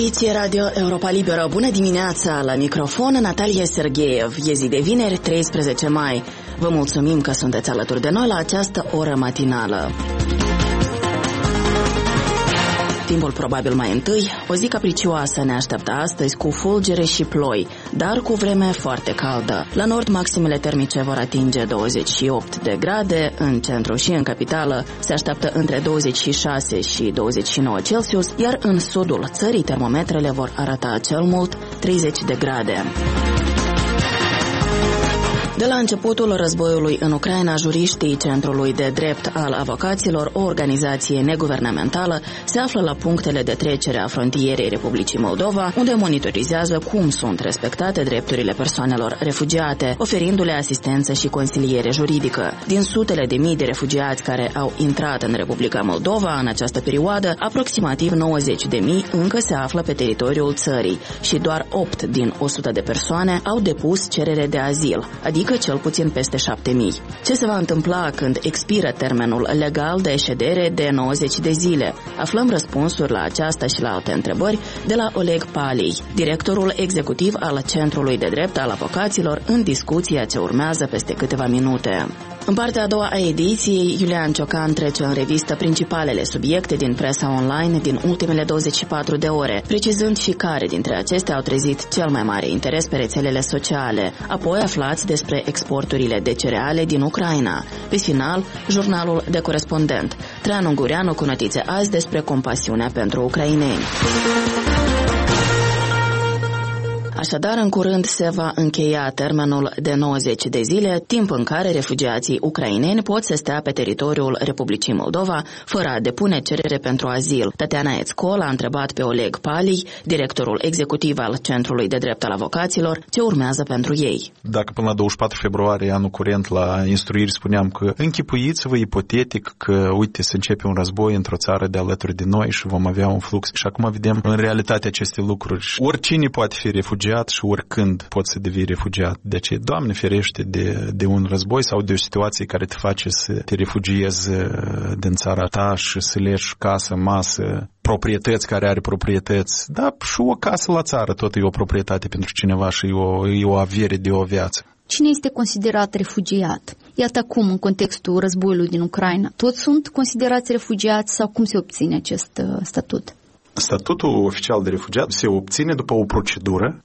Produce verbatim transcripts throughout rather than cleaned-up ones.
Iubiții Radio Europa Liberă, bună dimineața! La microfon Natalia Sergeev. E zi de vineri, treisprezece mai. Vă mulțumim că sunteți alături de noi la această oră matinală. Timpul probabil mai întâi, o zi capricioasă ne așteaptă astăzi cu fulgere și ploi, dar cu vreme foarte caldă. La nord maximele termice vor atinge douăzeci și opt de grade, în centru și în capitală se așteaptă între douăzeci și șase și douăzeci și nouă Celsius, iar în sudul țării termometrele vor arăta cel mult treizeci de grade. De la începutul războiului în Ucraina, juriștii Centrului de Drept al Avocaților, o organizație neguvernamentală, se află la punctele de trecere a frontierei Republicii Moldova, unde monitorizează cum sunt respectate drepturile persoanelor refugiate, oferindu-le asistență și consiliere juridică. Din sutele de mii de refugiați care au intrat în Republica Moldova în această perioadă, aproximativ nouăzeci de mii încă se află pe teritoriul țării și doar opt din o sută de persoane au depus cerere de azil, adică că cel puțin peste șapte mii. Ce se va întâmpla când expiră termenul legal de ședere de nouăzeci de zile? Aflăm răspunsuri la aceasta și la alte întrebări de la Oleg Palii, directorul executiv al Centrului de Drept al Avocaților, în discuția ce urmează peste câteva minute. În partea a doua a ediției, Iulian Ciocan trece în revistă principalele subiecte din presa online din ultimele douăzeci și patru de ore, precizând și care dintre acestea au trezit cel mai mare interes pe rețelele sociale. Apoi aflați despre exporturile de cereale din Ucraina. Pe final, jurnalul de corespondent. Traian Ungureanu cu notițe azi despre compasiunea pentru ucraineni. Așadar, în curând se va încheia termenul de nouăzeci de zile, timp în care refugiații ucraineni pot să stea pe teritoriul Republicii Moldova fără a depune cerere pentru azil. Tatiana Ețcol a întrebat pe Oleg Palii, directorul executiv al Centrului de Drept al Avocaților, ce urmează pentru ei. Dacă până la douăzeci și patru februarie anul curent la instruiri spuneam că închipuiți-vă ipotetic că, uite, se începe un război într-o țară de alături de noi și vom avea un flux. Și acum vedem în realitate aceste lucruri. Oricine poate fi refugiat și oricând poți să devii refugiat. De aceea, Doamne ferește de, de un război sau de o situație care te face să te refugiezi din țara ta și să leși casă, masă, proprietăți care are proprietăți. Da, și o casă la țară tot e o proprietate pentru cineva și e o, e o avere de o viață. Cine este considerat refugiat? Iată acum, în contextul războiului din Ucraina, toți sunt considerați refugiați sau cum se obține acest uh, statut? Statutul oficial de refugiat se obține după o procedură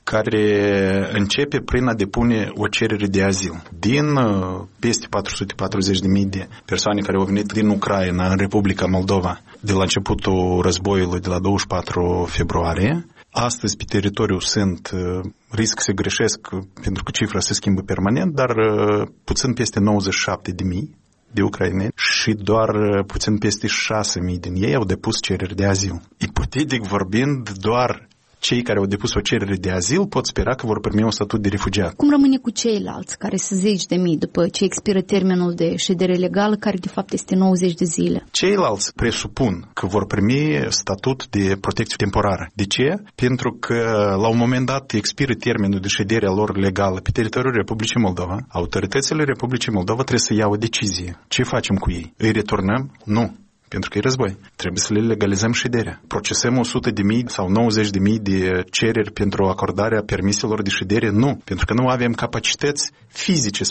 care începe prin a depune o cerere de azil. Din peste patru sute patruzeci de mii de persoane care au venit din Ucraina în Republica Moldova de la începutul războiului de la douăzeci și patru februarie, astăzi pe teritoriu sunt, risc să greșesc pentru că cifra se schimbă permanent, dar puțin peste nouăzeci și șapte de mii de ucraineni și doar puțin peste șase mii din ei au depus cereri de azil. Ipotetic vorbind, doar cei care au depus o cerere de azil pot spera că vor primi un statut de refugiat. Cum rămâne cu ceilalți, care sunt zeci de mii după ce expiră termenul de ședere legală, care de fapt este nouăzeci de zile? Ceilalți presupun că vor primi statut de protecție temporară. De ce? Pentru că la un moment dat expiră termenul de ședere a lor legală pe teritoriul Republicii Moldova. Autoritățile Republicii Moldova trebuie să ia o decizie. Ce facem cu ei? Îi returnăm? Nu. Pentru că e război. Trebuie să le legalizăm șederea. Procesăm o sută de mii sau nouăzeci de mii de cereri pentru acordarea permiselor de ședere? Nu. Pentru că nu avem capacități fizice să